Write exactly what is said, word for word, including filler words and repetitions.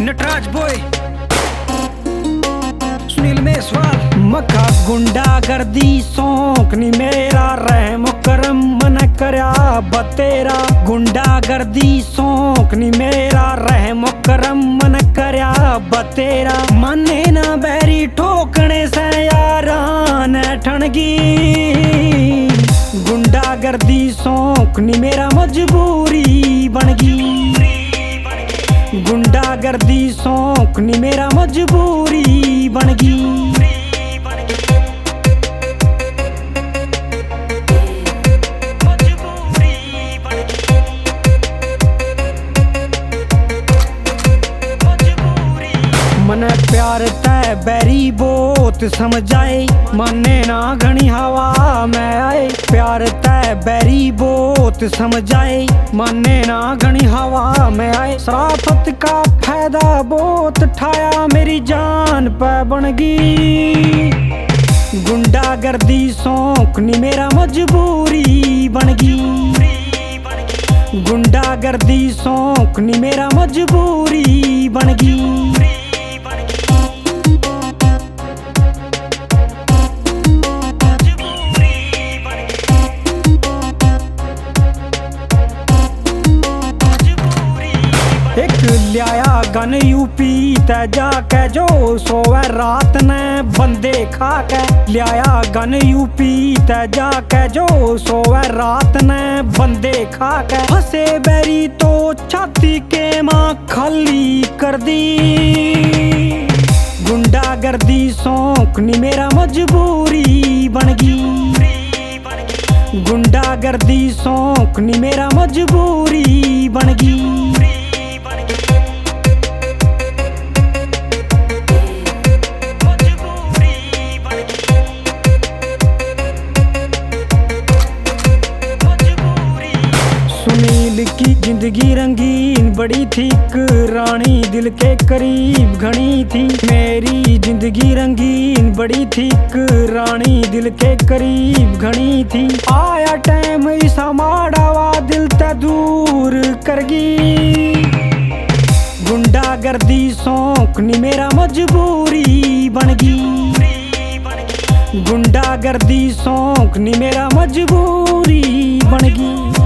Nataraj boy Sunil Meswal मक्का गुंडा गर्दी शौक नी मेरा रहम करम मन करया बतेरा गुंडा गर्दी शौक नी मेरा रहम करम मन करया बतेरा मने ना बैरी ठोकने से यारा न ठणगी गुंडा गर्दी शौक नी मेरा मजबूरी बनगी गुंडा गर्दी शौक नी मेरा मजबूरी बनगी मन प्यार तय बैरी बोत समझाए मने ना घनी हवा में आए प्यार तय बैरी बोत समझाए मने ना घनी हवा में आए शराफत का फायदा बोत ठाया मेरी जान पे बनगी गुंडा गर्दी शौक नी मेरा मजबूरी बनगी गुंडा गर्दी शौक नी मेरा मजबूरी बनगी एक लिया गन यूपी ते जाके जो सोवे रात ने बंदे खा के लिया गन यूपी ते जाके जो सोवे रात ने बंदे खा के फंसे बैरी तो छाती के माँ खाली कर दी गुंडा गर्दी शौक नी मेरा मजबूरी बनगी गुंडा गर्दी शौक नी मेरा मजबूरी बनगी सुनील की जिंदगी रंगीन बड़ी थी रानी दिल के करीब घनी थी मेरी जिंदगी रंगीन बड़ी थी रानी दिल के करीब घनी थी आया टाइम इसा माड़ावा दिल ते दूर करगी गुंडा गर्दी शौक नी मेरा मजबूरी बनगी गुंडा गर्दी शौक नी मेरा मजबूरी बनगी।